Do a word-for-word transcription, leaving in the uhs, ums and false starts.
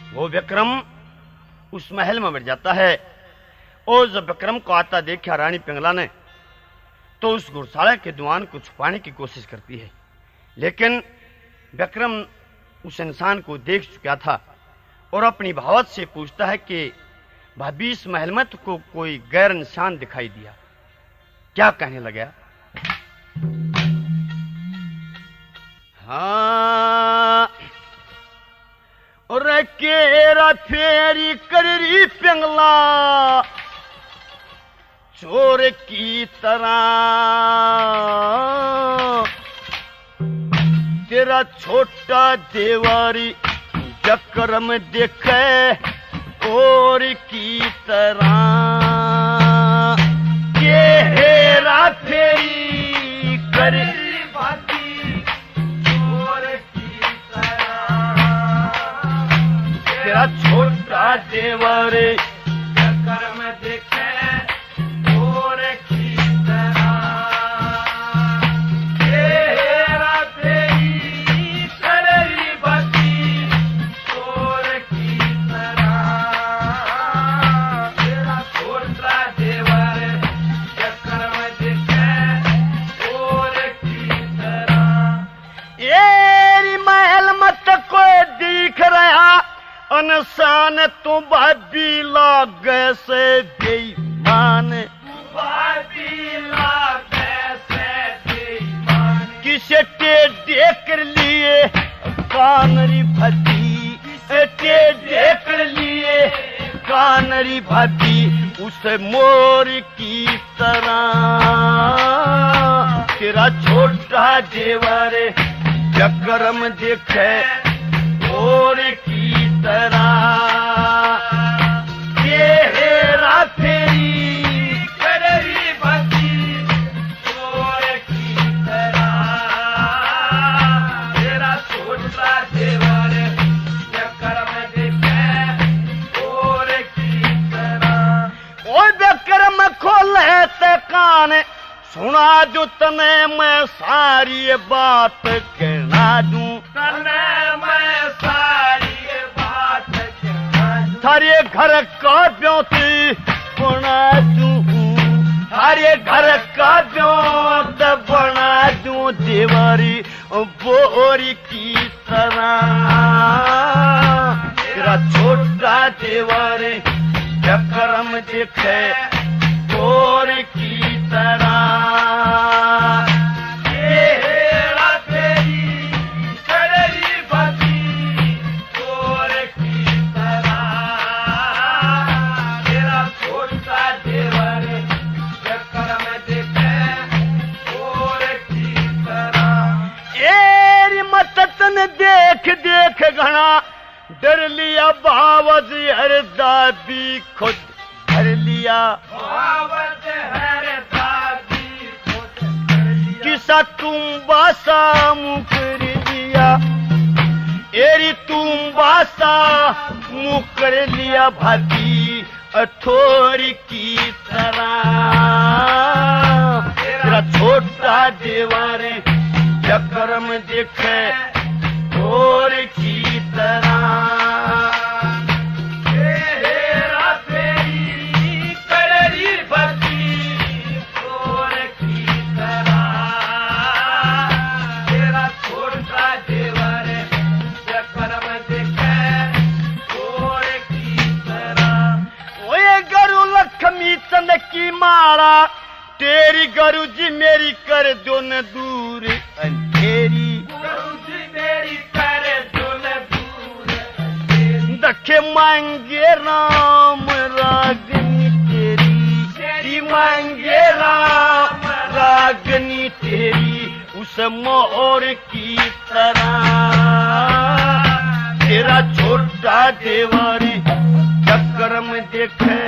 वो विक्रम उस महल में बैठ जाता है और जब विक्रम को आता देखा रानी पिंगला ने तो उस घुड़साले के दुआन को छुपाने की कोशिश करती है, लेकिन विक्रम उस इंसान को देख चुका था और अपनी भावत से पूछता है कि भाभी इस महल में तो को कोई गैर इंसान दिखाई दिया, क्या कहने लगा? हाँ और केरा फेरी करी पिंगला चोर की तरह, तेरा छोटा देवारी चक्कर में देखे और की तरह, के हेरा फेरी करी तेरा छोटा देवर चक्कर में देखे और की तरह, तेरा तेरी करी बती और की तरह, तेरा छोटा देवर चक्कर में देखे और की तरह। ये महल मत कोई दिख रहा अनसान तू भाभी लागे से बेईमान, भाभी लागे से बेईमान, किसे टेढ़े कर लिए कानरी भाभी, टेढ़े कर लिए कानरी भाभी उस मोर की तरह, तेरा छोटा देवर चक्कर में देखे और की तरह, ये हेरा फेरी करी बती चोर की तरह, तेरा छोटा देवर चक्कर में देखे और की तरह। ओ विक्रम खोले ते कान सुना जो तने मैं सारी बात कहना दूं, तने मैं सारी थारे घर का ब्योती बना दूं, थारे घर का ब्योत बना दूं देवारी बोरी की तरह, तेरा छोटा देवारी चक्कर में देखे और की तरह, देख देख घना डर लिया बावज हर दाबी खुद भर लिया, बावज हर दाबी खुद भर लिया, किसा तुम बासा मुकर लिया, एरी तुम बासा मुकर लिया भाभी अठोरी की तरह, तेरा छोटा देवर चक्कर में देखे और की तरह, हेरा फेरी करी बती और की तरह, तेरा छोटा देवर चक्कर में देखे और की तरह। ओए गरु लक्ष्मी चंद की माला तेरी गरु जी मेरी कर दो न दूर अंधेरी, गरु जी मेरी कर दो न दूर अंधेरी, दखे मांगे राम रागनी तेरी, तेरी मांगे राम रागनी तेरी उस मोर की तरह, तेरा छोटा देवर चक्कर में देखे